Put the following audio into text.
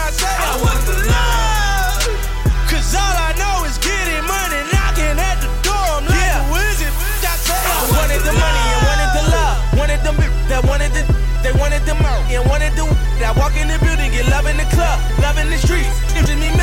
I say I want the love. Cause all I know is getting money, knocking at the door. I'm like, who is it? I say I wanted the money and wanted the love. Wanted them that wanted the, they wanted the mouth and wanted the. That walk in the building, get love in the club, love in the streets. It just me